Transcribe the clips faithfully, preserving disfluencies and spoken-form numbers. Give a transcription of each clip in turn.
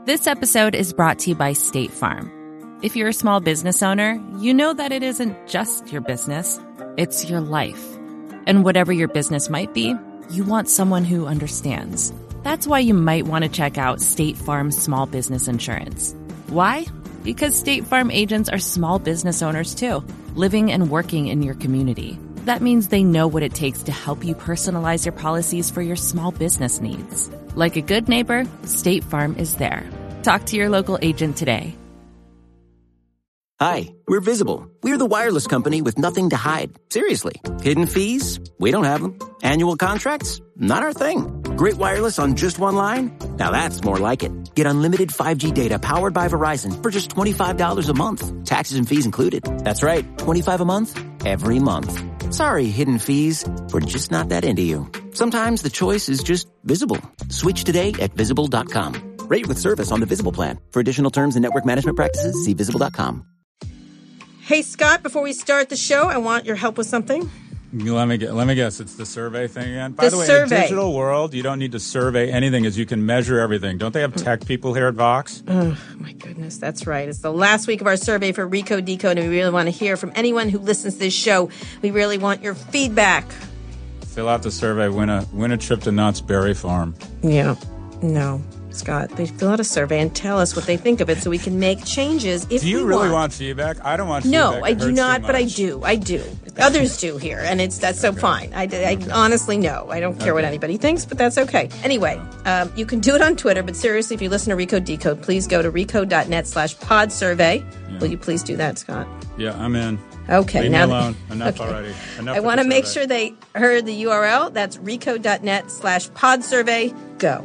This episode is brought to you by State Farm. If you're a small business owner, you know that it isn't just your business, it's your life. And whatever your business might be, you want someone who understands. That's why you might want to check out State Farm Small Business Insurance. Why? Because State Farm agents are small business owners too, living and working in your community. That means they know what it takes to help you personalize your policies for your small business needs. Like a good neighbor, State Farm is there. Talk to your local agent today. Hi, we're Visible. We're the wireless company with nothing to hide. Seriously. Hidden fees? We don't have them. Annual contracts? Not our thing. Great wireless on just one line? Now that's more like it. Get unlimited five G data powered by Verizon for just twenty-five dollars a month. Taxes and fees included. That's right, twenty-five dollars a month, every month. Sorry, hidden fees. We're just not that into you. Sometimes the choice is just Visible. Switch today at visible dot com. Rate with service on the Visible plan. For additional terms and network management practices, see visible dot com. Hey, Scott, before we start the show, I want your help with something. Let me, let me guess. It's the survey thing again? By the, the way, survey. in a digital world, you don't need to survey anything as you can measure everything. Don't they have tech people here at Vox? Oh, my goodness. That's right. It's the last week of our survey for Recode Decode, and we really want to hear from anyone who listens to this show. We really want your feedback. Fill out the survey. Win a, win a trip to Knott's Berry Farm. Yeah. No. Scott, they fill out a survey and tell us what they think of it so we can make changes if we want. Do you really want. want feedback? I don't want no, feedback. No, I do not, but I do. I do. Others do here, and it's that's so okay. fine. I, I okay. honestly no. I don't care okay. what anybody thinks, but that's okay. Anyway, um, you can do it on Twitter, but seriously, if you listen to Recode Decode, please go to recode.net slash pod survey. Yeah. Will you please do that, Scott? Yeah, I'm in. Okay. Leave now me alone. Enough okay. already. Enough I want to make survey. sure they heard the U R L. That's recode.net slash pod survey. Go.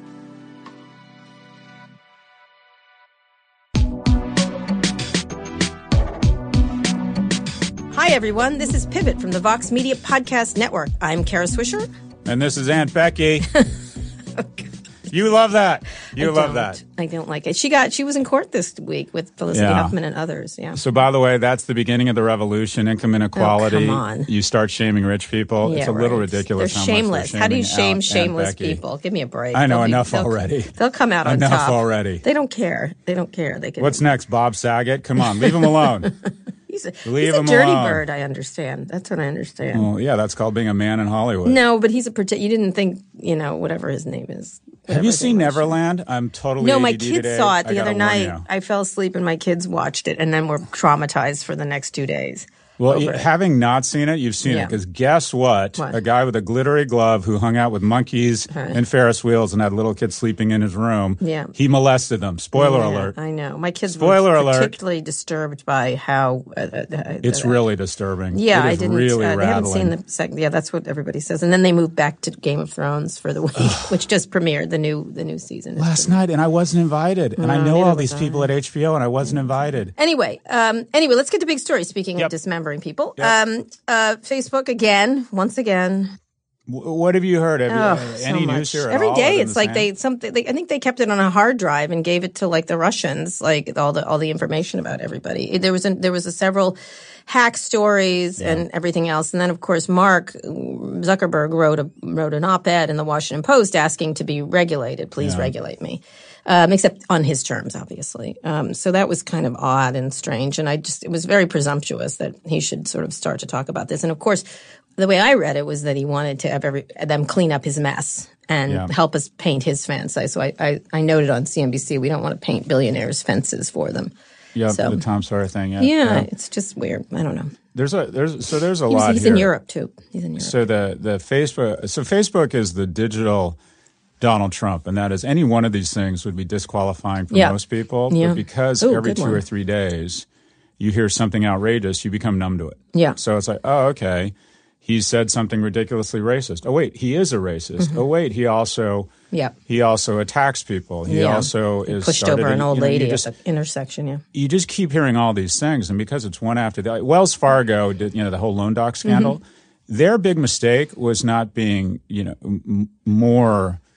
Hi, everyone. This is Pivot from the Vox Media Podcast Network. I'm Kara Swisher. And this is Aunt Becky. Oh, you love that. You I love don't. that. I don't like it. She got. She was in court this week with Felicity yeah. Huffman and others. Yeah. So, by the way, that's the beginning of the revolution. Income inequality. Oh, come on. You start shaming rich people. Yeah, it's a right. little ridiculous. They're how shameless. Much they're how do you shame out shameless Becky. people? Give me a break. I know they'll enough be, they'll, already. They'll come out on enough top. Enough already. They don't care. They don't care. They can. What's next, Bob Saget? Come on, leave him alone. He's a, Leave he's a him dirty alone. bird, I understand. That's what I understand. Well, yeah, that's called being a man in Hollywood. No, but he's a prote- you didn't think, you know, whatever his name is. Have you seen Neverland? I'm totally No, my A D D kids today. saw it the I other gotta night. warn you. I fell asleep and my kids watched it and then were traumatized for the next two days. Well, you, having not seen it, you've seen yeah. it. Because guess what? what? A guy with a glittery glove who hung out with monkeys Right. and Ferris wheels and had little kids sleeping in his room. Yeah. He molested them. Spoiler yeah, alert. I know. My kids Spoiler were alert. particularly disturbed by how... Uh, uh, it's uh, really disturbing. Yeah, it I is didn't. Really uh, they haven't rattling. seen the second. Yeah, that's what everybody says. And then they moved back to Game of Thrones for the week, which just premiered the new the new season. Last night, and I wasn't invited. And No, I know neither all these was people I. at H B O, and I wasn't invited. Anyway, um, anyway, let's get to big story. Speaking Yep. of dismembering people, Yep. um, uh, Facebook again, once again. W- what have you heard? Have you, Oh, uh, so any much. news here at Every all day, other it's than like the they same? something. They, I think they kept it on a hard drive and gave it to like the Russians, like all the all the information about everybody. There was a, there was a several hack stories Yeah. and everything else, and then of course Mark Zuckerberg wrote a wrote an op-ed in the Washington Post asking to be regulated. Please Yeah. regulate me. Um, except on his terms, obviously. Um, so that was kind of odd and strange. And I just, it was very presumptuous that he should sort of start to talk about this. And of course, the way I read it was that he wanted to have every, them clean up his mess and Yeah. help us paint his fence. So I, I, I noted on C N B C, we don't want to paint billionaires' fences for them. Yeah, so, the Tom Sawyer thing. Yeah, yeah, yeah. it's just weird. I don't know. There's a there's so there's a He was, lot he's here. in Europe too. He's in Europe. So the the Facebook so Facebook is the digital Donald Trump, and that is any one of these things would be disqualifying for Yeah. most people. Yeah. But because Ooh, every good two one. or three days you hear something outrageous, you become numb to it. Yeah. So it's like, oh, okay, he said something ridiculously racist. Oh wait, he is a racist. Mm-hmm. Oh wait, he also Yeah. he also attacks people. He Yeah. also He is pushed started over an in- old you know, you lady just- at the intersection. Yeah. you just keep hearing all these things, and because it's one after the other. Wells Fargo did, you know, the whole loan doc scandal. Mm-hmm. Their big mistake was not being, you know, m- more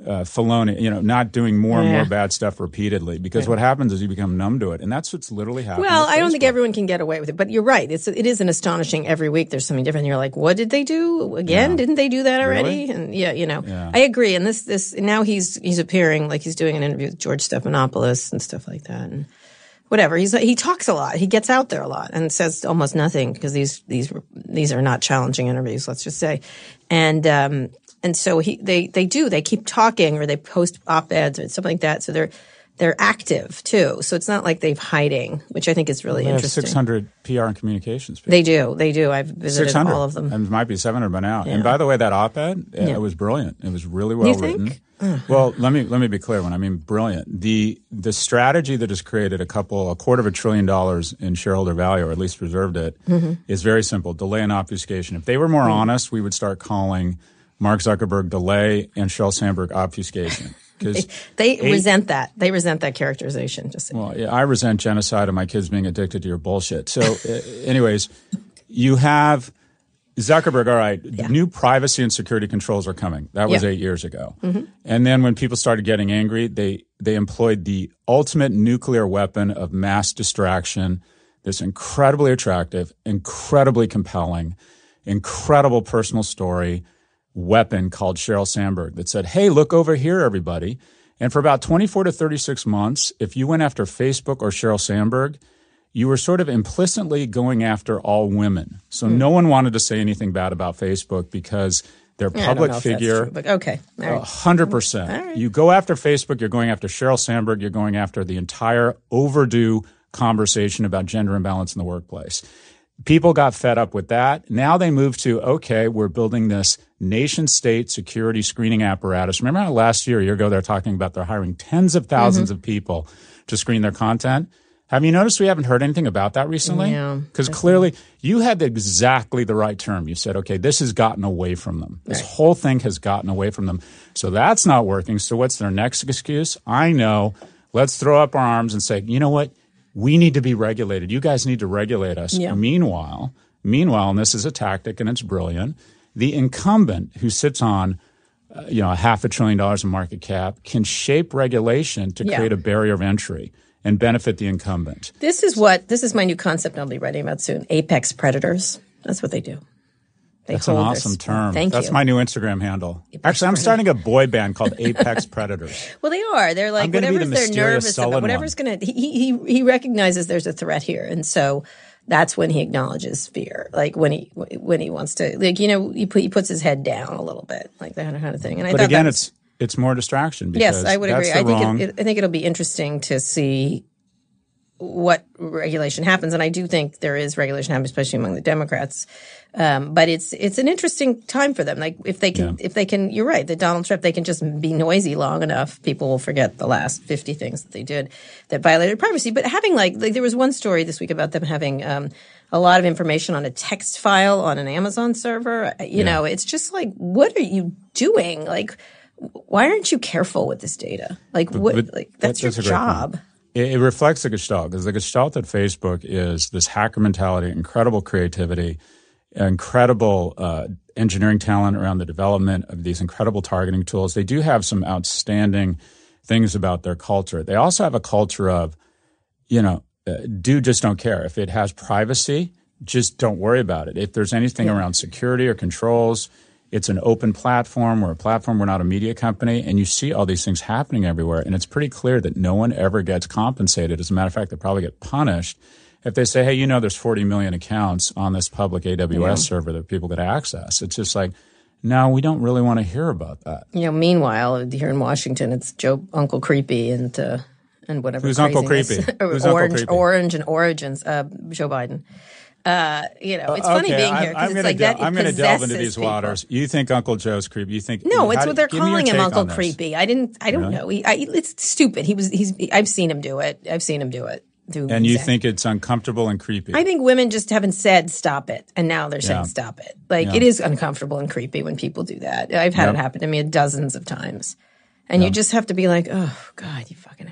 uh, Filoni, you know, not doing more and Yeah. more bad stuff repeatedly. Because what happens is you become numb to it, and that's what's literally happening. Well, with I don't think Facebook. everyone can get away with it, but you're right. It's it is an astonishing every week. There's something different. You're like, what did they do again? Yeah. Didn't they do that already? Really? And yeah, you know, Yeah. I agree. And this this now he's he's appearing like he's doing an interview with George Stephanopoulos and stuff like that. And whatever. He's he talks a lot. He gets out there a lot and says almost nothing because these these these are not challenging interviews. Let's just say, and um and so he they they do they keep talking or they post op-eds or something like that. So they're they're active too. So it's not like they've hiding, which I think is really They have interesting. six hundred P R and communications people. They do. They do. I've visited six hundred. all of them. And it might be seven hundred by now. Yeah. And by the way, that op-ed, uh, Yeah. it was brilliant. It was really well You think? written. Well, let me let me be clear. When I mean brilliant, the the strategy that has created a couple, a quarter of a trillion dollars in shareholder value, or at least preserved it, Mm-hmm. is very simple: delay and obfuscation. If they were more honest, we would start calling Mark Zuckerberg delay and Sheryl Sandberg obfuscation. Because They resent that. They resent that characterization. Just well, yeah, I resent genocide and my kids being addicted to your bullshit. So, uh, anyways, you have Zuckerberg. All right, Yeah. new privacy and security controls are coming. That was Yeah. eight years ago. Mm-hmm. And then when people started getting angry, they they employed the ultimate nuclear weapon of mass distraction. This incredibly attractive, incredibly compelling, incredible personal story weapon called Sheryl Sandberg that said, hey, look over here, everybody. And for about twenty-four to thirty-six months, if you went after Facebook or Sheryl Sandberg, you were sort of implicitly going after all women. So no one wanted to say anything bad about Facebook because they're a Yeah, I don't public know if that's figure. true, but okay. All A right. hundred percent. You go after Facebook, you're going after Sheryl Sandberg, you're going after the entire overdue conversation about gender imbalance in the workplace. People got fed up with that. Now they move to, okay, we're building this nation state security screening apparatus. Remember how last year, a year ago, they're talking about they're hiring tens of thousands Mm-hmm. of people to screen their content? Have you noticed we haven't heard anything about that recently? Yeah, Because clearly you had exactly the right term. You said, okay, this has gotten away from them. This Right. whole thing has gotten away from them. So that's not working. So what's their next excuse? I know. Let's throw up our arms and say, you know what? We need to be regulated. You guys need to regulate us. Yeah. Meanwhile, meanwhile, and this is a tactic and it's brilliant, the incumbent who sits on uh, you know, a half a trillion dollars in market cap can shape regulation to Yeah. create a barrier of entry and benefit the incumbent. This is what this is my new concept I'll be writing about soon. Apex predators. That's what they do. They That's an hold their awesome s- term. Thank That's you. my new Instagram handle. Actually, I'm starting a boy band called Apex Predators. Well, they are. They're like I'm gonna be whatever's the they're mysterious nervous sullen about. Whatever's going to he, he he recognizes there's a threat here, and so that's when he acknowledges fear. Like when he when he wants to, like you know, he put, he puts his head down a little bit, like that kind of thing. And I But thought again, that was, it's it's more distraction. Because yes, I would that's agree. the I think wrong, it, it, I think it'll be interesting to see what regulation happens, and I do think there is regulation happening, especially among the Democrats. Um, but it's it's an interesting time for them. Like if they can, Yeah. if they can, you're right. That Donald Trump, they can just be noisy long enough, people will forget the last fifty things that they did that violated privacy. But having like, like there was one story this week about them having um, a lot of information on a text file on an Amazon server. You Yeah. know, it's just like, what are you doing? Like, why aren't you careful with this data? Like, what? but like that's, that- that's a your great job. point. It, it reflects the gestalt because the gestalt at Facebook is this hacker mentality, incredible creativity, incredible uh, engineering talent around the development of these incredible targeting tools. They do have some outstanding things about their culture. They also have a culture of, you know, uh, do just don't care. If it has privacy, just don't worry about it. If there's anything Yeah. around security or controls, it's an open platform. We're a platform. We're not a media company. And you see all these things happening everywhere. And it's pretty clear that no one ever gets compensated. As a matter of fact, they probably get punished if they say, hey, you know, there's forty million accounts on this public A W S Yeah. server that people get access. It's just like, no, we don't really want to hear about that. You know, meanwhile, here in Washington, it's Joe Uncle Creepy and uh, and whatever. Who's Uncle craziness. Creepy? Who's Uncle Orange, Creepy? Orange, and Origins. Uh, Joe Biden. Uh, you know, it's funny okay, being I'm- here because I'm it's gonna like del- that. It I'm going to delve into possesses these people. waters. You think Uncle Joe's creepy? You think No, how it's do- what they're give me your calling him, take Uncle on this. Creepy. I didn't. I don't Really? know. He, I, it's stupid. He was. He's. I've seen him do it. I've seen him do it. Do And you exact- think it's uncomfortable and creepy? I think women just haven't said stop it, and now they're saying Yeah. stop it. Like Yeah. it is uncomfortable and creepy when people do that. I've had Yep. it happen to me dozens of times, and you just have to be like, oh God, you fucking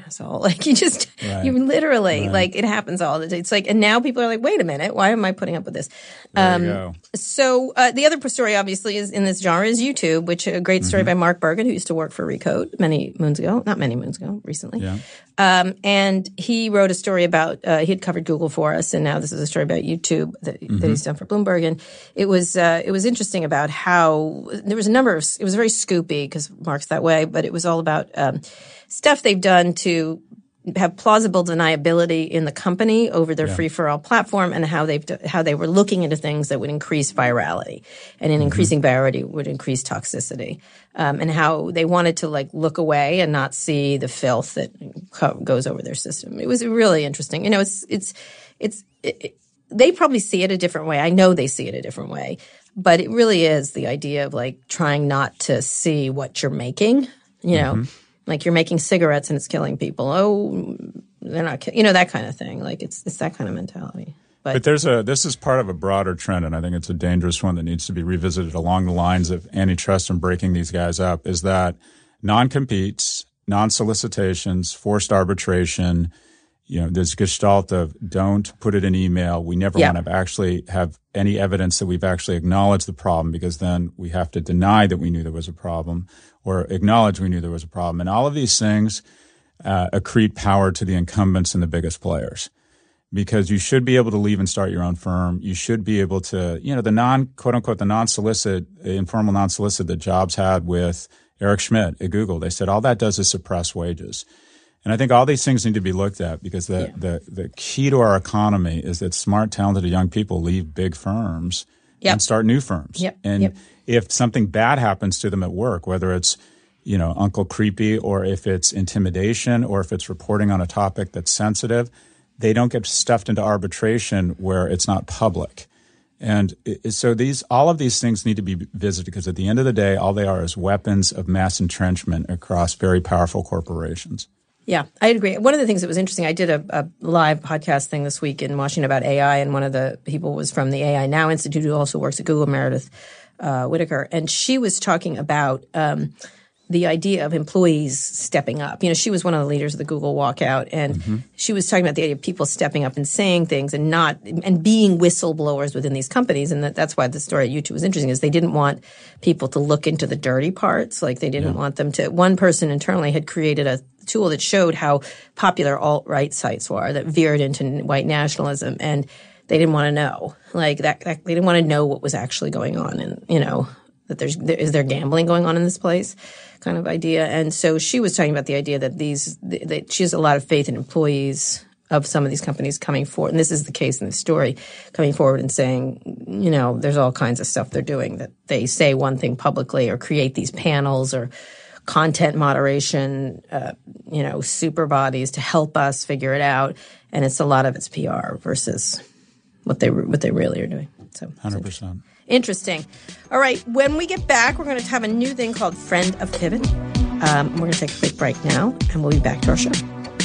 asshole. Like you just, right. you literally, right. like it happens all the time. It's like, and now people are like, wait a minute, why am I putting up with this? There um, you go. So uh, the other story, obviously, is in this genre is YouTube, which a great story mm-hmm. by Mark Bergen, who used to work for Recode many moons ago, not many moons ago, recently. Yeah. Um, and he wrote a story about, uh, he had covered Google for us, and now this is a story about YouTube that, mm-hmm. that he's done for Bloomberg. And it was, uh, it was interesting about how there was a number of, it was very scoopy because Mark's that way, but it was all about, um, stuff they've done to have plausible deniability in the company over their yeah. free-for-all platform, and how they've how they were looking into things that would increase virality, and in mm-hmm. increasing virality would increase toxicity, um, and how they wanted to like look away and not see the filth that co- goes over their system. It was really interesting. You know, it's it's it's it, it, they probably see it a different way. I know they see it a different way, but it really is the idea of like trying not to see what you're making. You know. Mm-hmm. Like you're making cigarettes and it's killing people. Oh, they're not, ki-. you know, that kind of thing. Like it's it's that kind of mentality. But, but there's a this is part of a broader trend, and I think it's a dangerous one that needs to be revisited along the lines of antitrust and breaking these guys up. Is that non-competes, non-solicitations, forced arbitration? You know, this gestalt of don't put it in email. We never yeah. want to actually have any evidence that we've actually acknowledged the problem, because then we have to deny that we knew there was a problem or acknowledge we knew there was a problem. And all of these things uh, accrete power to the incumbents and the biggest players, because you should be able to leave and start your own firm. You should be able to, you know, the non, quote unquote, the non-solicit, informal non-solicit that Jobs had with Eric Schmidt at Google. They said all that does is suppress wages. And I think all these things need to be looked at, because the, yeah. the, the key to our economy is that smart, talented young people leave big firms yep. and start new firms. Yep. And yep. if something bad happens to them at work, whether it's, you know, Uncle Creepy, or if it's intimidation, or if it's reporting on a topic that's sensitive, they don't get stuffed into arbitration where it's not public. And it, so these, all of these things need to be visited, because at the end of the day, all they are is weapons of mass entrenchment across very powerful corporations. Yeah, I agree. One of the things that was interesting, I did a, a live podcast thing this week in Washington about A I, and one of the people was from the A I Now Institute, who also works at Google, Meredith uh, Whitaker, and she was talking about um, the idea of employees stepping up. You know, she was one of the leaders of the Google walkout, and mm-hmm. she was talking about the idea of people stepping up and saying things and not and being whistleblowers within these companies. And that, that's why the story at YouTube was interesting, is they didn't want people to look into the dirty parts. Like they didn't yeah. want them to. One person internally had created a tool that showed how popular alt-right sites were that veered into white nationalism, and they didn't want to know. Like that, that they didn't want to know what was actually going on, and you know that there's there, is there gambling going on in this place, kind of idea. And so she was talking about the idea that these that she has a lot of faith in employees of some of these companies coming forward, and this is the case in the story, coming forward and saying, you know, there's all kinds of stuff they're doing, that they say one thing publicly or create these panels or content moderation, uh, you know, super bodies to help us figure it out, and it's a lot of it's P R versus what they what they really are doing. So, one hundred percent. Interesting. All right, when we get back, we're going to have a new thing called Friend of Pivot. Um, we're going to take a quick break now, and we'll be back to our show.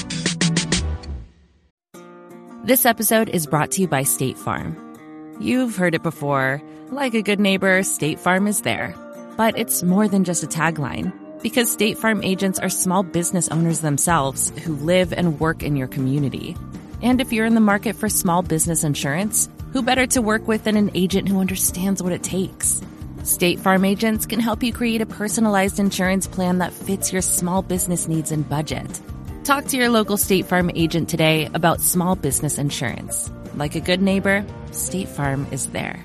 This episode is brought to you by State Farm. You've heard it before. Like a good neighbor, State Farm is there. But it's more than just a tagline. Because State Farm agents are small business owners themselves who live and work in your community. And if you're in the market for small business insurance, who better to work with than an agent who understands what it takes? State Farm agents can help you create a personalized insurance plan that fits your small business needs and budget. Talk to your local State Farm agent today about small business insurance. Like a good neighbor, State Farm is there.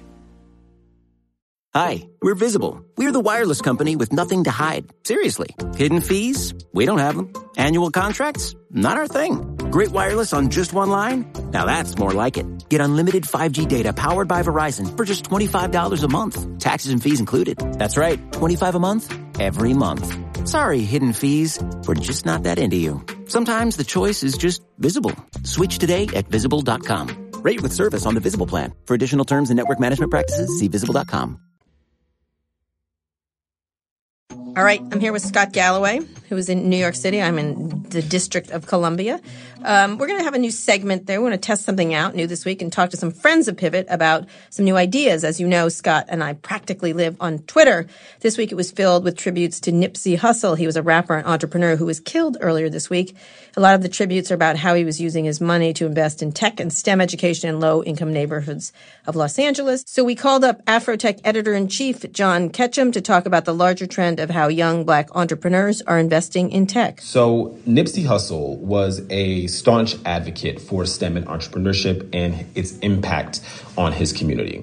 Hi, we're Visible. We're the wireless company with nothing to hide. Seriously. Hidden fees? We don't have them. Annual contracts? Not our thing. Great wireless on just one line? Now that's more like it. Get unlimited five G data powered by Verizon for just twenty-five dollars a month. Taxes and fees included. That's right, twenty-five dollars a month, every month. Sorry, hidden fees. We're just not that into you. Sometimes the choice is just Visible. Switch today at visible dot com. Rate with service on the Visible plan. For additional terms and network management practices, see visible dot com. All All right, I'm here with Scott Galloway, who is in New York City. I'm in the District of Columbia. Um, we're going to have a new segment there. We want to test something out new this week and talk to some friends of Pivot about some new ideas. As you know, Scott and I practically live on Twitter. This week it was filled with tributes to Nipsey Hussle. He was a rapper and entrepreneur who was killed earlier this week. A lot of the tributes are about how he was using his money to invest in tech and STEM education in low-income neighborhoods of Los Angeles. So we called up Afrotech editor-in-chief John Ketchum to talk about the larger trend of how young black entrepreneurs are investing in tech. So Nipsey Hussle was a staunch advocate for STEM and entrepreneurship and its impact on his community.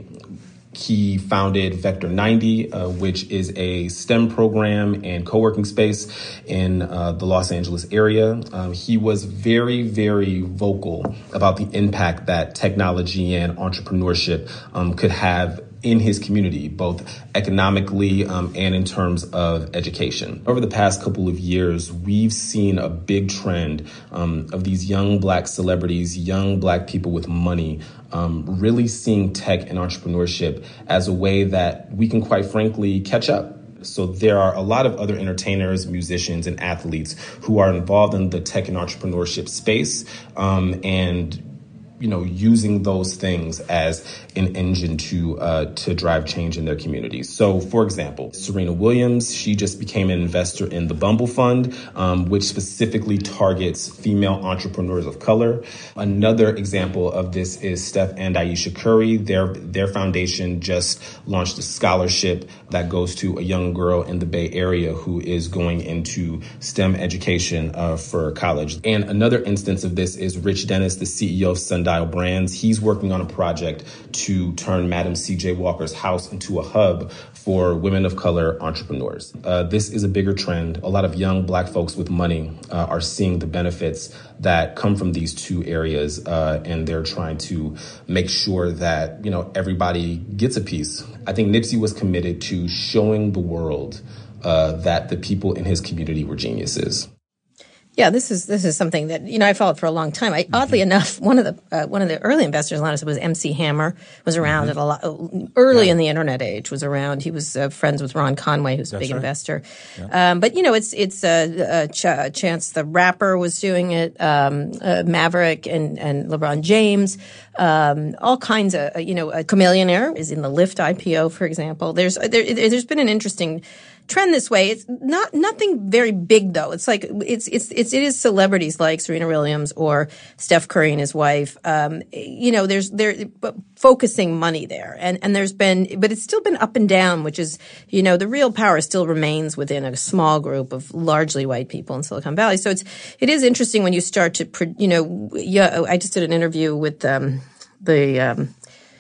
He founded Vector ninety, uh, which is a STEM program and co-working space in uh, the Los Angeles area. Um, he was very, very vocal about the impact that technology and entrepreneurship um, could have in his community, both economically um, and in terms of education. Over the past couple of years, we've seen a big trend um, of these young black celebrities, young black people with money, um, really seeing tech and entrepreneurship as a way that we can, quite frankly, catch up. So there are a lot of other entertainers, musicians, and athletes who are involved in the tech and entrepreneurship space, um, and you know, using those things as an engine to uh, to drive change in their communities. So, for example, Serena Williams, she just became an investor in the Bumble Fund, um, which specifically targets female entrepreneurs of color. Another example of this is Steph and Ayesha Curry. Their their foundation just launched a scholarship that goes to a young girl in the Bay Area who is going into STEM education uh, for college. And another instance of this is Rich Dennis, the C E O of Sundial Brands. He's working on a project to turn Madam C J Walker's house into a hub for women of color entrepreneurs. Uh, this is a bigger trend. A lot of young black folks with money uh, are seeing the benefits that come from these two areas, uh, and they're trying to make sure that, you know, everybody gets a piece. I think Nipsey was committed to showing the world uh, that the people in his community were geniuses. Yeah, this is this is something that, you know, I followed for a long time. I, oddly mm-hmm. enough, one of the uh, one of the early investors on us was M C Hammer. Was around mm-hmm. at a lot early yeah. in the internet age. Was around. He was uh, friends with Ron Conway, who's a That's big right. investor. Yeah. Um, but you know, it's it's uh, uh, Ch- Chance the Rapper was doing it. Um, uh, Maverick and and LeBron James. Um, all kinds of uh, you know, a Chameleonaire is in the Lyft I P O, for example. There's there, there's been an interesting trend this way. It's not nothing very big though. It's like it's it's it's it is celebrities like Serena Williams or Steph Curry and his wife. Um, you know, there's they're focusing money there, and and there's been, but it's still been up and down, which is, you know, the real power still remains within a small group of largely white people in Silicon Valley. So it's it is interesting when you start to, you know, yeah. I just did an interview with um, the. Um,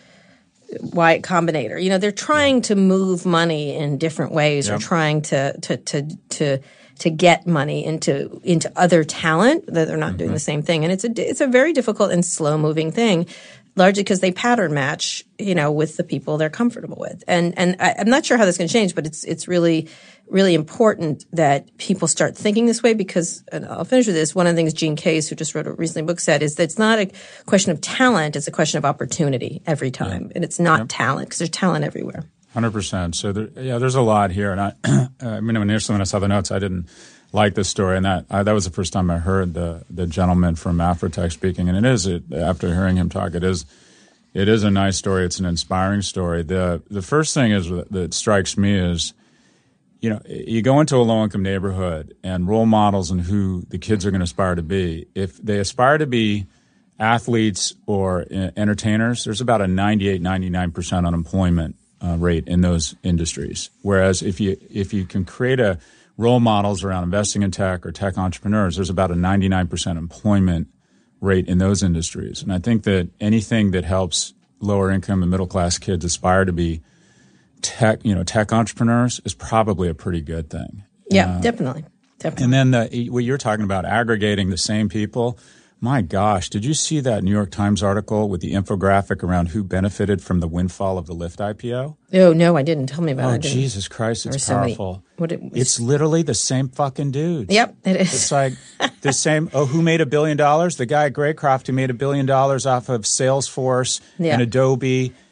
Y Combinator. You know, they're trying to move money in different ways, yep. or trying to, to, to, to, to get money into, into other talent that they're not mm-hmm. doing the same thing. And it's a, it's a very difficult and slow moving thing, largely because they pattern match, you know, with the people they're comfortable with. And, and I, I'm not sure how that's going to change, but it's, it's really, really important that people start thinking this way because, and I'll finish with this, one of the things Gene Case, who just wrote a recent book, said is that it's not a question of talent, it's a question of opportunity every time. Yeah. And it's not yep. talent, because there's talent everywhere. one hundred percent. So, there, yeah, there's a lot here. And I, I mean, initially when I saw the notes, I didn't like this story. And that I, that was the first time I heard the, the gentleman from Afrotech speaking. And it is, it, after hearing him talk, it is it is a nice story. It's an inspiring story. The, the first thing is that strikes me is, you know, you go into a low-income neighborhood and role models and who the kids are going to aspire to be. If they aspire to be athletes or entertainers, there's about a ninety-eight, ninety-nine percent unemployment uh, rate in those industries. Whereas if you if you can create a role models around investing in tech or tech entrepreneurs, there's about a ninety-nine percent employment rate in those industries. And I think that anything that helps lower-income and middle-class kids aspire to be tech, you know, tech entrepreneurs is probably a pretty good thing. Yeah, uh, definitely. Definitely. And then the, what you're talking about, aggregating the same people. My gosh, did you see that New York Times article with the infographic around who benefited from the windfall of the Lyft I P O? Oh, no, I didn't. Tell me about oh, it. Oh, Jesus Christ, it's so powerful. Many, it, it's literally the same fucking dudes. Yep, it is. It's like the same, oh, who made a billion dollars? The guy at Graycroft who made a billion dollars off of Salesforce yeah. and Adobe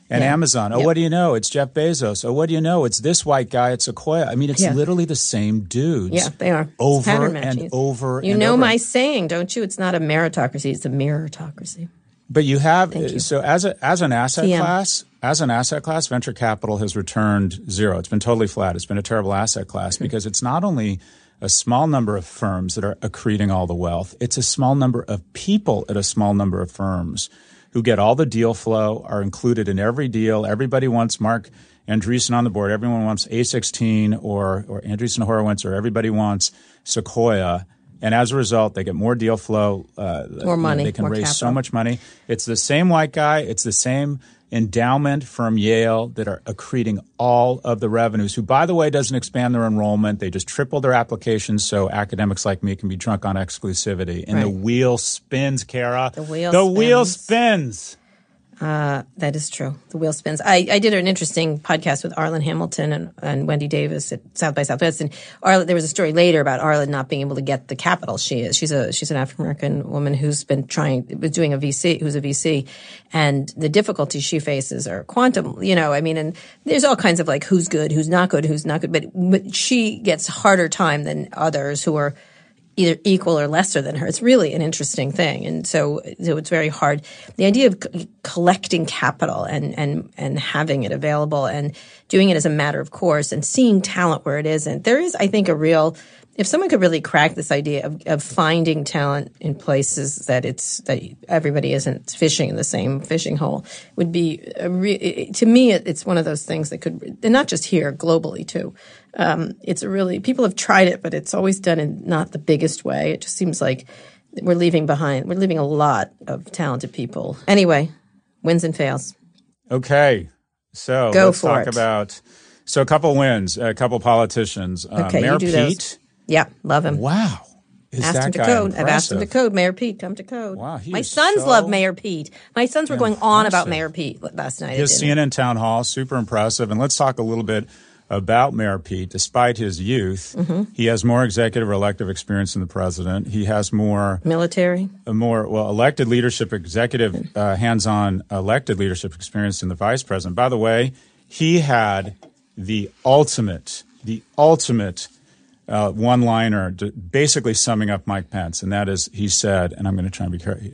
and yeah. Amazon. Oh, yep. what do you know? It's Jeff Bezos. Oh, what do you know? It's this white guy at Sequoia. I mean, it's yeah. literally the same dudes. Yeah, they are. Over and over You and know over. my saying, don't you? It's not a meritocracy, it's a meritocracy. But you have you. so as a as an asset T M. class, as an asset class, venture capital has returned zero. It's been totally flat. It's been a terrible asset class Mm-hmm. because it's not only a small number of firms that are accreting all the wealth, it's a small number of people at a small number of firms who get all the deal flow, are included in every deal. Everybody wants Mark Andreessen on the board. Everyone wants A sixteen or or Andreessen Horowitz, or everybody wants Sequoia. And as a result, they get more deal flow. Uh, more money. They can more raise capital. so much money. It's the same white guy. It's the same endowment from Yale that are accreting all of the revenues, who, by the way, doesn't expand their enrollment. They just triple their applications so academics like me can be drunk on exclusivity. And right. the wheel spins, Kara. The wheel the spins. wheel spins. Uh, that is true. The wheel spins. I, I did an interesting podcast with Arlen Hamilton and, and Wendy Davis at South by Southwest. And Arlen, there was a story later about Arlen not being able to get the capital she is. She's a she's an African American woman who's been trying, was doing a V C, who's a V C, and the difficulties she faces are quantum. You know, I mean, and there's all kinds of like who's good, who's not good, who's not good. But, but she gets harder time than others who are either equal or lesser than her. It's really an interesting thing. And so, so it's very hard. The idea of c- collecting capital and, and, and having it available and doing it as a matter of course and seeing talent where it isn't. There is, I think, a real, if someone could really crack this idea of, of finding talent in places that it's, that everybody isn't fishing in the same fishing hole, would be a re- to me, it, it's one of those things that could, and not just here, globally too. Um, it's a really, people have tried it, but it's always done in not the biggest way. It just seems like we're leaving behind, we're leaving a lot of talented people. Anyway, wins and fails. Okay. So Go let's for talk it. about, so a couple wins, a couple politicians. Uh, Okay, Mayor you do Pete. those. Yeah, love him. Wow. Is Asked that him to guy code. I've asked him to impressive? code. Mayor Pete, come to code. Wow, he My is sons so love Mayor Pete. My sons were going on about impressive. Mayor Pete last night. His at C dinner. N N town hall, super impressive. And let's talk a little bit about Mayor Pete. Despite his youth, Mm-hmm. he has more executive or elective experience than the president. He has more, Military. uh, more well, elected leadership, executive, uh, hands-on elected leadership experience than the vice president. By the way, he had the ultimate, the ultimate uh, one-liner, d- basically summing up Mike Pence, and that is, he said, and I'm going to try and be car-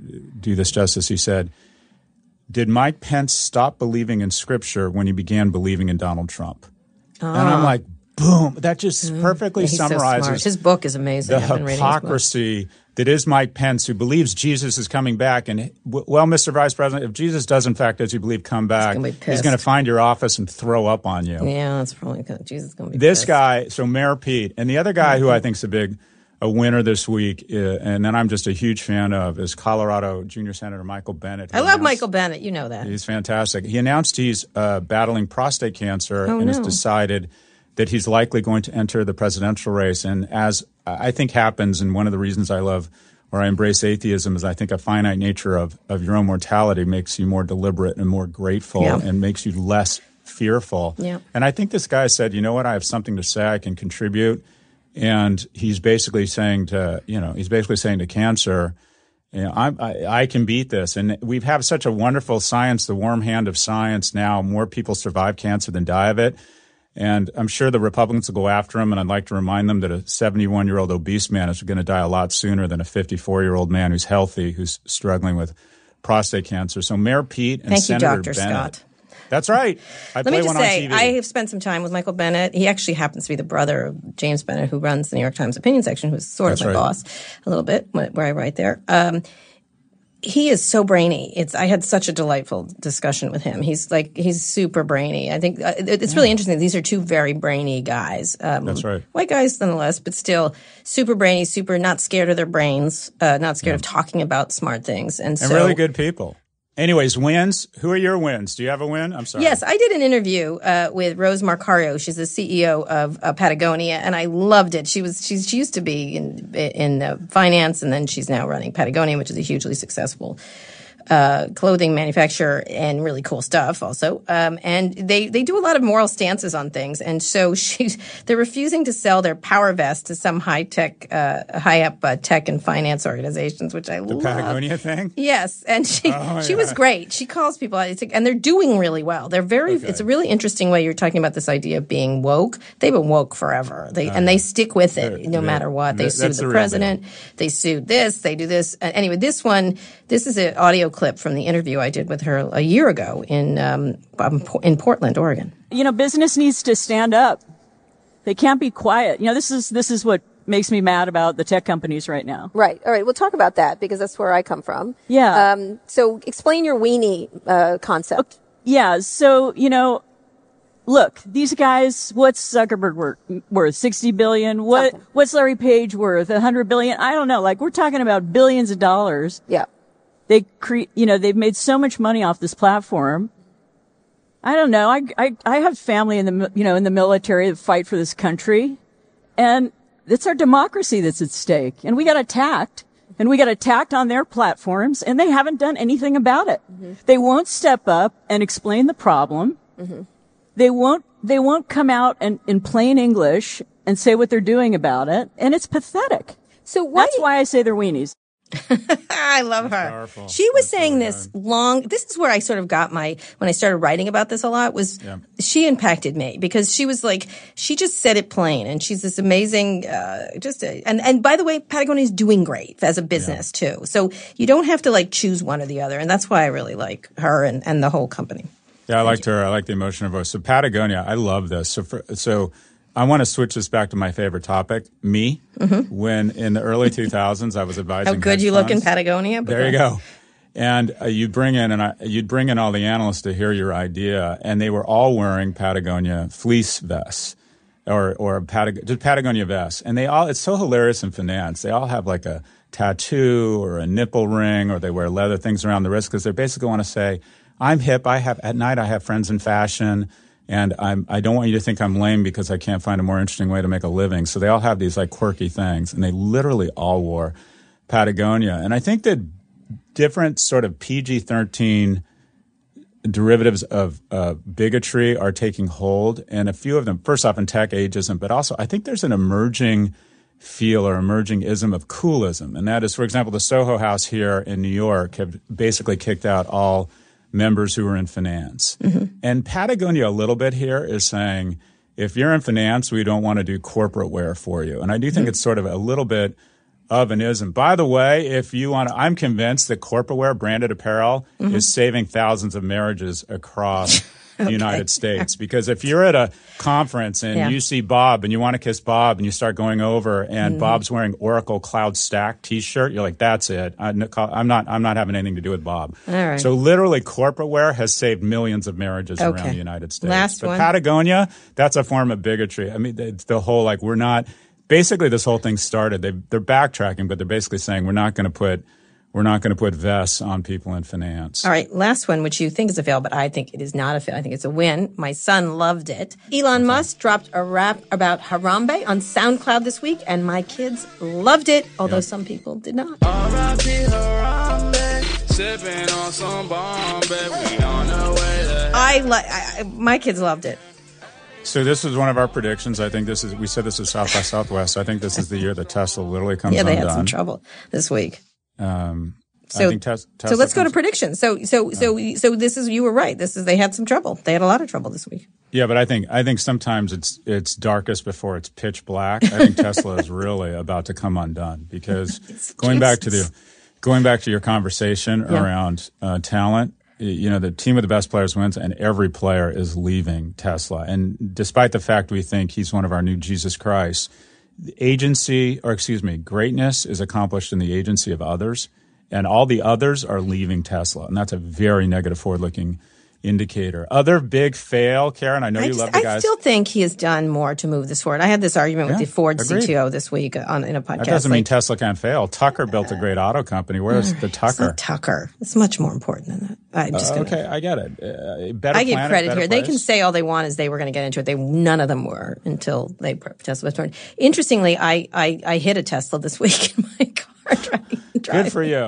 do this justice. He said, "Did Mike Pence stop believing in Scripture when he began believing in Donald Trump?" And I'm like, boom, that just perfectly Yeah, he's so summarizes smart. His book is amazing. the I've been reading his book. hypocrisy that is Mike Pence, who believes Jesus is coming back. And, w- well, Mister Vice President, if Jesus does, in fact, as you believe, come back, gonna be he's pissed. going to find your office and throw up on you. Yeah, that's probably good. Jesus is going to be This pissed. guy, so Mayor Pete, and the other guy who I think is a big a winner this week, uh, and then I'm just a huge fan of, is Colorado Junior Senator Michael Bennet. I who love announced- Michael Bennett. You know that. He's fantastic. He announced he's uh, battling prostate cancer Oh, and has no. decided that he's likely going to enter the presidential race. And as I think happens, and one of the reasons I love or I embrace atheism is I think a finite nature of, of your own mortality makes you more deliberate and more grateful Yeah. and makes you less fearful. Yeah. And I think this guy said, you know what, I have something to say, I can contribute. And he's basically saying to, you know, he's basically saying to cancer, you know, I, I, I can beat this. And we have such a wonderful science, the warm hand of science now. More people survive cancer than die of it. And I'm sure the Republicans will go after him. And I'd like to remind them that a seventy-one-year-old obese man is going to die a lot sooner than a fifty-four-year-old man who's healthy, who's struggling with prostate cancer. So Mayor Pete and Thank you, Senator Doctor Bennett. Scott. That's right. I Let play me just one on say, T V. I have spent some time with Michael Bennett. He actually happens to be the brother of James Bennett, who runs the New York Times opinion section, who's sort That's of my right. boss a little bit, where I write there. Um, he is so brainy. It's I had such a delightful discussion with him. He's like he's super brainy. I think uh, it- it's really interesting. These are two very brainy guys. Um, That's right. White guys nonetheless, but still super brainy, super not scared of their brains, uh, not scared of talking about smart things, and, and so really good people. Anyways, wins. Who are your wins? Do you have a win? I'm sorry. Yes, I did an interview uh, with Rose Marcario. She's the C E O of uh, Patagonia, and I loved it. She was she's, she used to be in in uh, finance, and then she's now running Patagonia, which is a hugely successful uh, clothing manufacturer and really cool stuff also. Um, and they, they do a lot of moral stances on things. And so she's, they're refusing to sell their power vest to some high tech, uh, high up uh, tech and finance organizations, which I the love. The Patagonia thing? Yes. And she, oh, she yeah. was great. She calls people out, and they're doing really well. They're very, okay. It's a really interesting way. You're talking about this idea of being woke. They've been woke forever. They, uh, and they stick with it no matter what. They sue the president. They sued this. They do this. Uh, anyway, this one, this is an audio clip from the interview I did with her a year ago in um, in Portland, Oregon. You know, business needs to stand up. They can't be quiet. You know, this is this is what makes me mad about the tech companies right now. Right. All right. We'll talk about that because that's where I come from. Yeah. Um, so explain your weenie uh, concept. Yeah. So, you know, look, these guys, what's Zuckerberg worth? worth sixty billion? What, Something. What's Larry Page worth? one hundred billion? I don't know. Like, we're talking about billions of dollars. Yeah. They cre- you know, they've made so much money off this platform. I don't know. I, I, I have family in the, you know, in the military that fight for this country, and it's our democracy that's at stake. And we got attacked, and we got attacked on their platforms, and they haven't done anything about it. Mm-hmm. They won't step up and explain the problem. Mm-hmm. They won't, they won't come out and in plain English and say what they're doing about it. And it's pathetic. So why That's why I say they're weenies. I love That's her. powerful. She was That's saying really this good. long. This is where I sort of got my, when I started writing about this a lot, was yeah. she impacted me because she was like, she just said it plain. And she's this amazing, uh, just, a, and, and by the way, Patagonia is doing great as a business yeah. too. So you don't have to like choose one or the other. And that's why I really like her and, and the whole company. Yeah, I liked her. I like the emotion of her voice. So Patagonia, I love this. So for, so I want to switch this back to my favorite topic, me. Mm-hmm. When in the early two thousands, I was advising how good hedge you funds. look in Patagonia. But there you go. And uh, you'd bring in and I, you'd bring in all the analysts to hear your idea, and they were all wearing Patagonia fleece vests or or Patag- just Patagonia vests, and they all. It's so hilarious in finance. They all have like a tattoo or a nipple ring, or they wear leather things around the wrist because they basically want to say, I'm hip. I have at night. I have friends in fashion, and I'm. I don't want you to think I'm lame because I can't find a more interesting way to make a living. So they all have these like quirky things, and they literally all wore Patagonia. And I think that different sort of P G thirteen derivatives of uh, bigotry are taking hold, and a few of them. First off, in tech, ageism, but also I think there's an emerging feel or emerging ism of coolism, and that is, for example, the Soho House here in New York have basically kicked out all members who are in finance. Mm-hmm. And Patagonia a little bit here is saying, if you're in finance, we don't want to do corporate wear for you. And I do think mm-hmm. it's sort of a little bit of an ism. By the way, if you want to, I'm convinced that corporate wear, branded apparel, mm-hmm. is saving thousands of marriages across the okay. United States. Because if you're at a conference and yeah. you see Bob and you want to kiss Bob and you start going over and mm-hmm. Bob's wearing Oracle Cloud Stack T-shirt, you're like, that's it. I'm not, I'm not having anything to do with Bob. All right. So literally corporate wear has saved millions of marriages okay. around the United States. Last but one. Patagonia, that's a form of bigotry. I mean, it's the whole, like, we're not, basically this whole thing started, they, they're backtracking, but they're basically saying we're not going to put, We're not going to put vests on people in finance. All right, last one, which you think is a fail, but I think it is not a fail. I think it's a win. My son loved it. Elon Musk dropped a rap about Harambe on SoundCloud this week, and my kids loved it, although yep. some people did not. I, li- I My kids loved it. So this is one of our predictions. I think this is, we said this is South by Southwest. I think this is the year that Tesla literally comes undone. Yeah, they undone. had some trouble this week. Um, so, I think tes- so let's go to predictions. So, so, so, uh, so this is, you were right. This is, they had some trouble. They had a lot of trouble this week. Yeah, but I think, I think sometimes it's, it's darkest before it's pitch black. I think Tesla is really about to come undone because going back to the, going back to your conversation yeah. around uh, talent, you know, the team with the best players wins, and every player is leaving Tesla. And despite the fact we think he's one of our new Jesus Christ, the agency, or excuse me, greatness is accomplished in the agency of others, and all the others are leaving Tesla. And that's a very negative forward-looking indicator. Other big fail, Karen, I know I you just, love the guys. I still think he has done more to move this forward. I had this argument yeah, with the Ford agreed. C T O this week on in a podcast. That doesn't like, mean Tesla can't fail. Tucker built a great auto company. Where's the Tucker? It's not Tucker. It's much more important than that. I'm just uh, gonna, okay, I get it. Uh, better I give planet, credit better here. place. They can say all they want is they were going to get into it. They none of them were until they Tesla was turned. Interestingly, I, I I hit a Tesla this week in my car driving. driving. Good for you.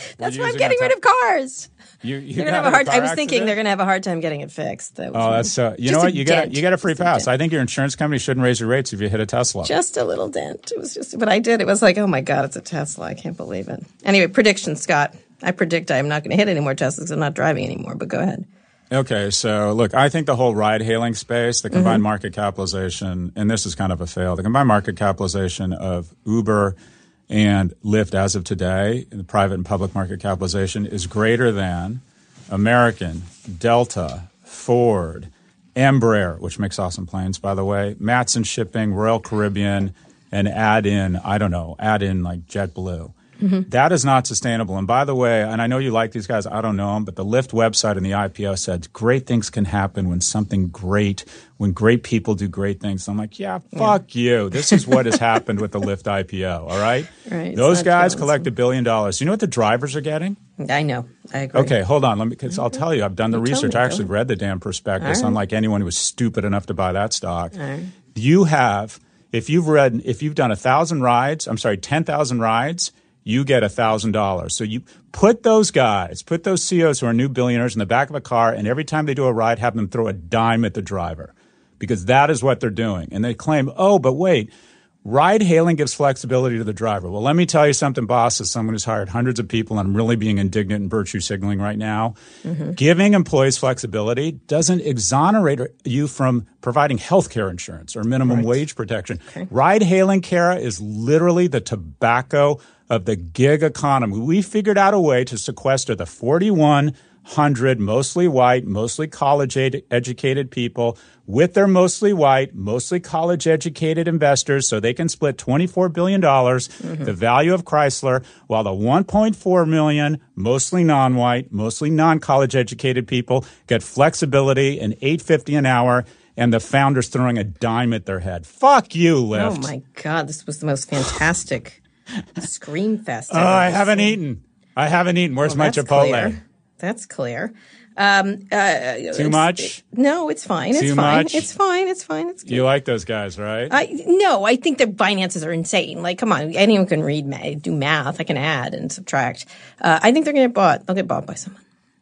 That's We're why I'm using getting a rid of cars. You, you They're gonna got have a in hard. car I was thinking accident? they're going to have a hard time getting it fixed. That was Oh, my- that's uh, you just know a what you get. dent. You get a free Just a pass. dent. I think your insurance company shouldn't raise your rates if you hit a Tesla. Just a little dent. It was just, but I did. It was like, oh my God, it's a Tesla. I can't believe it. Anyway, prediction, Scott. I predict I am not going to hit any more Teslas because I'm not driving anymore. But go ahead. Okay, so look, I think the whole ride-hailing space, the combined Mm-hmm. market capitalization, and this is kind of a fail, the combined market capitalization of Uber and Lyft as of today, the private and public market capitalization, is greater than American, Delta, Ford, Embraer, which makes awesome planes, by the way, Matson Shipping, Royal Caribbean, and add in, I don't know, add in like JetBlue. Mm-hmm. That is not sustainable. And by the way, and I know you like these guys, I don't know them, but the Lyft website and the I P O said great things can happen when something great, when great people do great things. I'm like, yeah, fuck yeah. you. This is what has happened with the Lyft I P O, all right? Right. Those guys collect a billion dollars. You know what the drivers are getting? I know. I agree. Okay, hold on. Let me, because I'll tell you, I've done the You tell research. me, I go actually ahead. read the damn prospectus, All right. unlike anyone who was stupid enough to buy that stock. All right. You have, if you've read, if you've done a thousand rides, I'm sorry, ten thousand rides, you get a thousand dollars. So you put those guys, put those C E Os who are new billionaires in the back of a car, and every time they do a ride, have them throw a dime at the driver, because that is what they're doing. And they claim, oh, but wait, ride hailing gives flexibility to the driver. Well, let me tell you something, boss, as someone who's hired hundreds of people, and I'm really being indignant and virtue signaling right now. Mm-hmm. Giving employees flexibility doesn't exonerate you from providing health care insurance or minimum Right. wage protection. Okay. Ride hailing, Kara, is literally the tobacco of the gig economy. We figured out a way to sequester the forty-one hundred mostly white, mostly college-educated people with their mostly white, mostly college-educated investors so they can split twenty-four billion dollars, mm-hmm. the value of Chrysler, while the one point four million mostly non-white, mostly non-college-educated people get flexibility and eight dollars and fifty cents an hour, and the founders throwing a dime at their head. Fuck you, Lyft. Oh, my God. This was the most fantastic scream fest. Oh, I haven't eaten. I haven't eaten. Where's Well, my that's Chipotle? Clear. That's clear. Um, uh, Too much? It, no, it's fine. It's Too fine. much? It's fine. It's fine. It's good. You like those guys, right? I, no, I think their finances are insane. Like, come on, anyone can read, ma- do math. I can add and subtract. Uh, I think they're going to get bought. They'll get bought by someone.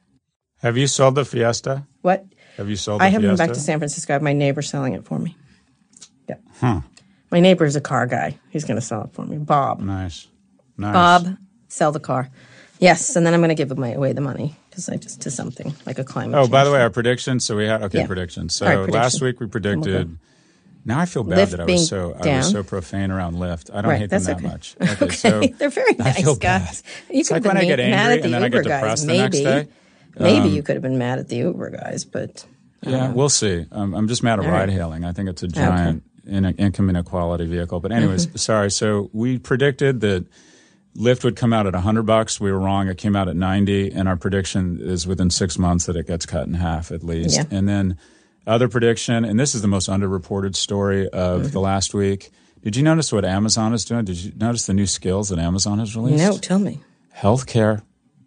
Have you sold the Fiesta? What? Have you sold the I haven't Fiesta? been back to San Francisco. I have my neighbor selling it for me. Yeah. Huh. My neighbor is a car guy. He's going to sell it for me. Bob. Nice. Nice. Bob, sell the car. Yes, and then I'm going to give my, away the money because I just to something like a climate. Oh, change by the way, thing. our predictions. So we had okay Yeah. predictions. So All right, prediction. last week we predicted. Okay. Now I feel bad Lyft that I being was so I down. was so profane around Lyft. I don't Right, hate them that's that okay. much. Okay, Okay, so they're very I nice feel guys. bad. You It's could like have when I been get mad angry at the and then I get Uber guys. depressed the Maybe, next day. maybe Um, you could have been mad at the Uber guys, but Yeah, we'll see. Um, I'm just mad at All right. ride hailing. I think it's a giant in income inequality vehicle. But anyways, Mm-hmm. sorry. So we predicted that Lyft would come out at one hundred bucks. We were wrong. It came out at ninety, and our prediction is within six months that it gets cut in half at least. Yeah. And then other prediction, and this is the most underreported story of Mm-hmm. the last week. Did you notice what Amazon is doing? Did you notice the new skills that Amazon has released? no, tell me. Healthcare.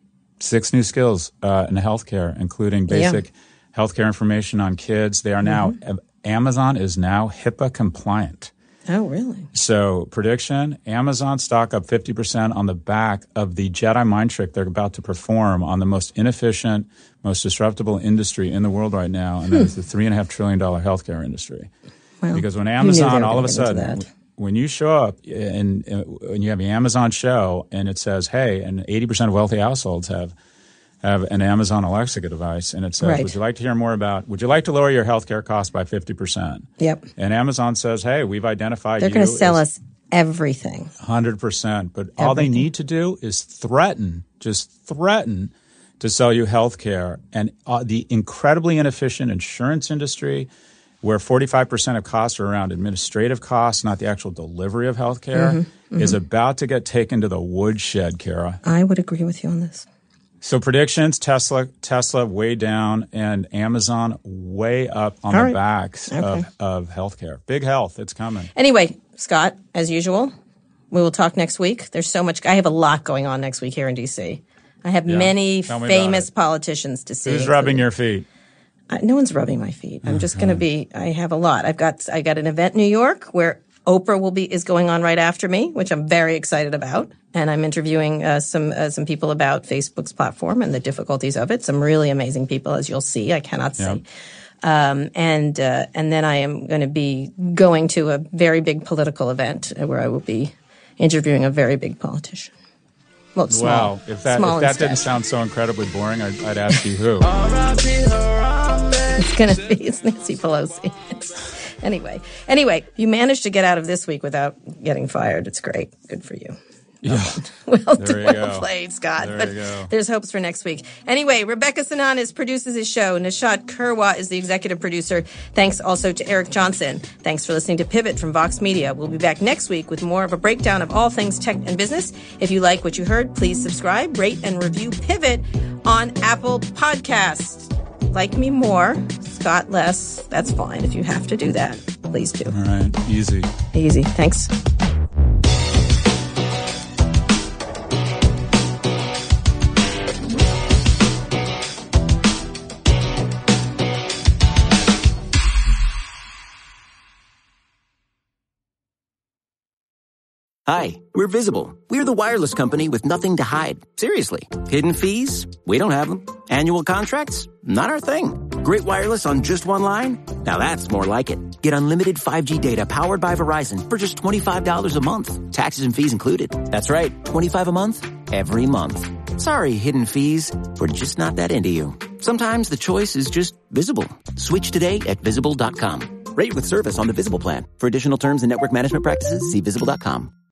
Six new skills uh, in healthcare, including basic healthcare information on kids. They are now, Mm-hmm. Amazon is now HIPAA compliant. Oh, really? So prediction, Amazon stock up fifty percent on the back of the Jedi mind trick they're about to perform on the most inefficient, most disruptible industry in the world right now, and that is the three point five trillion dollars healthcare industry. Well, Because when you knew Amazon, they were all of gonna a get into sudden, that. when you show up and, and when you have the Amazon show and it says, hey, and eighty percent of wealthy households have have an Amazon Alexa device, and it says, Right. would you like to hear more about, would you like to lower your healthcare costs by fifty percent? Yep. And Amazon says, hey, we've identified They're you going to sell as us everything. one hundred percent. But all they Everything. need to do is threaten, just threaten to sell you health care. And uh, the incredibly inefficient insurance industry, where forty-five percent of costs are around administrative costs, not the actual delivery of health care, Mm-hmm, is about to get taken to the woodshed, Kara. I would agree with you on this. So predictions, Tesla Tesla way down and Amazon way up on All the right. backs Okay. of, of healthcare. Big health, it's coming. Anyway, Scott, as usual, we will talk next week. There's so much. I have a lot going on next week here in D C. I have Yeah. many Tell me about famous it. politicians to see. Who's including- rubbing your feet? Uh, no one's rubbing my feet. I'm just going to be. I have a lot. I've got. I got an event in New York where Oprah will be is going on right after me, which I'm very excited about. And I'm interviewing uh, some uh, some people about Facebook's platform and the difficulties of it. Some really amazing people, as you'll see. I cannot say. Yep. Um, and uh, and then I am going to be going to a very big political event where I will be interviewing a very big politician. Well, small. Wow. If that, small if that instead. didn't sound so incredibly boring, I'd, I'd ask you who. It's going to be it's Nancy Pelosi. anyway, anyway, you managed to get out of this week without getting fired. It's great. Good for you. Yeah. Well, There you well go. played, Scott. There but you go. there's hopes for next week. Anyway, Rebecca Sananes produces his show. Nishat Kurwa is the executive producer. Thanks also to Eric Johnson. Thanks for listening to Pivot from Vox Media. We'll be back next week with more of a breakdown of all things tech and business. If you like what you heard, please subscribe, rate, and review Pivot on Apple Podcasts. Like me more, Scott less. That's fine. If you have to do that, please do. All right. Easy. Easy. Thanks. Hi, we're Visible. We're the wireless company with nothing to hide. Seriously. Hidden fees? We don't have them. Annual contracts? Not our thing. Great wireless on just one line? Now that's more like it. Get unlimited five G data powered by Verizon for just twenty-five dollars a month. Taxes and fees included. That's right, twenty-five dollars a month, every month. Sorry, hidden fees. We're just not that into you. Sometimes the choice is just Visible. Switch today at visible dot com. Rate with service on the Visible plan. For additional terms and network management practices, see visible dot com.